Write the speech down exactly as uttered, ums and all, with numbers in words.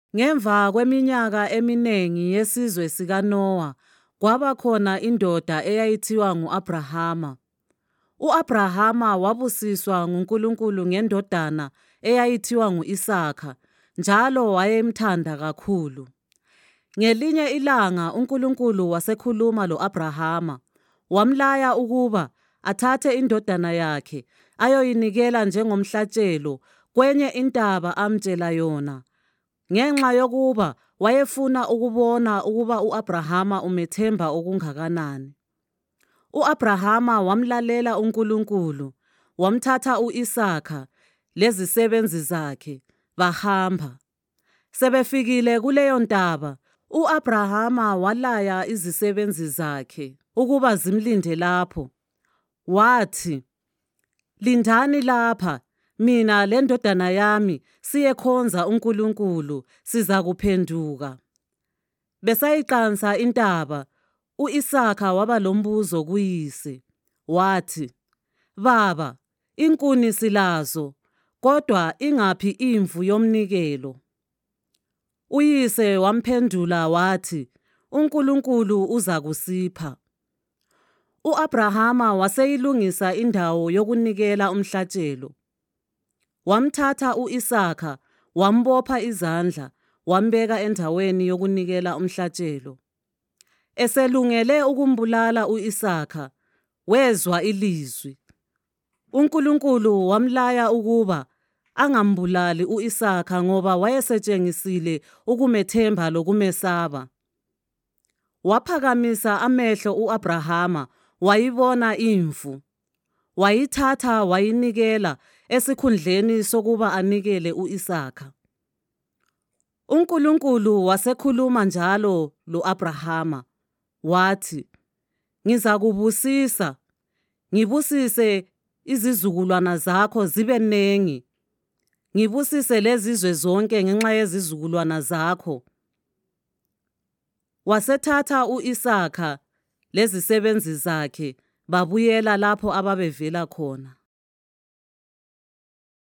Ngemva kweminyaka eminengi yesizwe sikaNowa, kwaba khona indoda eyayithiwa ngu-Abrahama. U-Abrahama wabusiswa nguNkulunkulu ngendodana eyayithiwa ngu-Isaka, njalo wayemthanda kakhulu. Ngelinye ilanga uNkulunkulu wasekhuluma lo-Abrahama, wamlaya ukuba athathe indodana yakhe ayoyinikela njengomhlatshelo kwenye intaba amtshela yona, ngenxa yokuba wayefuna ukubona ukuba u-Abrahama umethemba okungakanani. U-Abrahama wamlalela uNkulunkulu, wamthatha u-Isaka lezisebenzi zakhe, bahamba. Sebefikile kuleyo ntaba, u-Abrahama walaya izisebenzi zakhe ukuba zimlinde lapho. Wathi, "Lindani lapha, mina lendodana yami siyekhonza uNkulunkulu, siza kuphenduka." Besayiqansa intaba, u-Isaka waba lombuzo kuyise. Wathi, "Baba, inkuni silazo, kodwa ingaphi imvu yomnikelo?" Uyise wamphendula wathi, "uNkulunkulu uzakusipha." U-Abrahama waseyilungisa indawo yokunikela umhlatshelo. Wamthatha u-Isaka, wambopha izandla, wambeka endaweni yokunikela umhlatshelo. Eselungele ukumbulala u-Isaka, wezwa ilizwi. uNkulunkulu wamlaya ukuba angambulali u-Isaka ngoba wayesetshengisile ukumethemba lokumesaba. Waphakamisa amehlo u-Abrahama, wayibona imvu. Wayithatha wayinikela esikhundleni sokuba anikele u-Isaka. uNkulunkulu wasekhuluma njalo lo-Abrahama, wathi, "Ngizakubusisa, ngibusise izizukulwana zakho zibe nengi, ngibusise lezizwe zonke ngenxa yezizukulwana zakho." Wasethatha u-Isaka lezisebenzi zakhe babuyela lapho ababevela khona.